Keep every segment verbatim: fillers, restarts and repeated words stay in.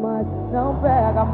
mais, não pega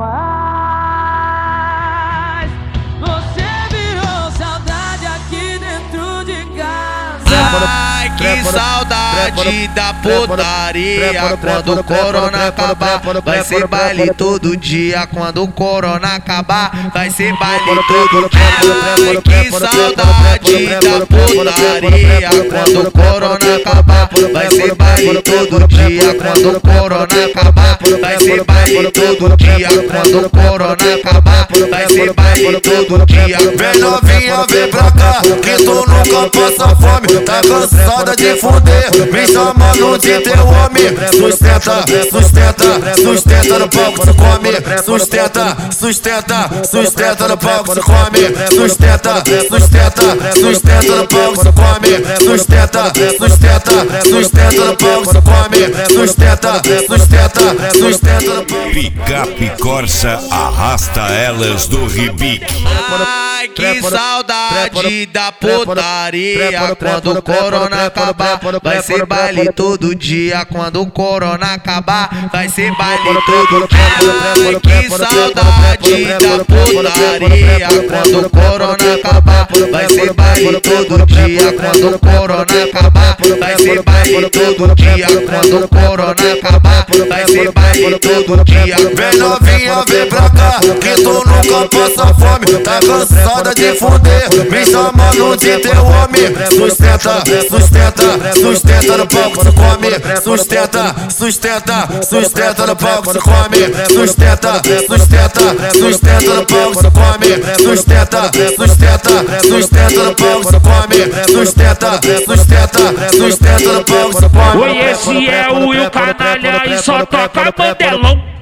mais. Você virou saudade aqui dentro de casa. Ai, que saudade da putaria. Quando o corona acabar, vai ser baile todo dia. Quando o corona acabar, vai ser baile todo dia. Ai, que saudade da putaria. Quando o corona acabar, vai ser baile todo dia. Quando o corona acabar, vai ser baile todo dia. Quando o corona acabar, vai ser baile todo dia. Vem novinha, vem pra cá, que tu nunca passa fome. Tá cansada de fuder, me chamando de teu homem. Sustenta, sustenta, sustenta no palco, se come. Sustenta, sustenta, sustenta no palco, se come. Sustenta, sustenta, sustenta no palco, se come. Sustenta, sustenta, sustenta no palco, se come. Sustenta, sustenta, sustenta no palco. Picape Corsa arrasta elas do Ribique. Ai, que saudade da putaria. Quando o corona acabar, vai ser baile todo dia. Quando o corona acabar, vai ser baile todo dia. Ai, que saudade da putaria. Quando o corona acabar, vai ser baile todo dia. Quando o corona acabar, vai ser baile todo dia. Quando o corona acabar, vai ser baile todo dia. Vem novinha, vem pra cá, que tu nunca passa fome. Tá cansada de fuder, me chamando de teu homem. Sustenta, sustenta, sustenta no palco, se come. Sustenta, sustenta, sustenta no palco, se come. Sustenta, sustenta, sustenta no palco, se come. Sustenta, sustenta, sustenta no palco, se come. Sustenta, sustenta, sustenta no palco, se come. Oi, esse é o Will Canalha e só toca mandelão.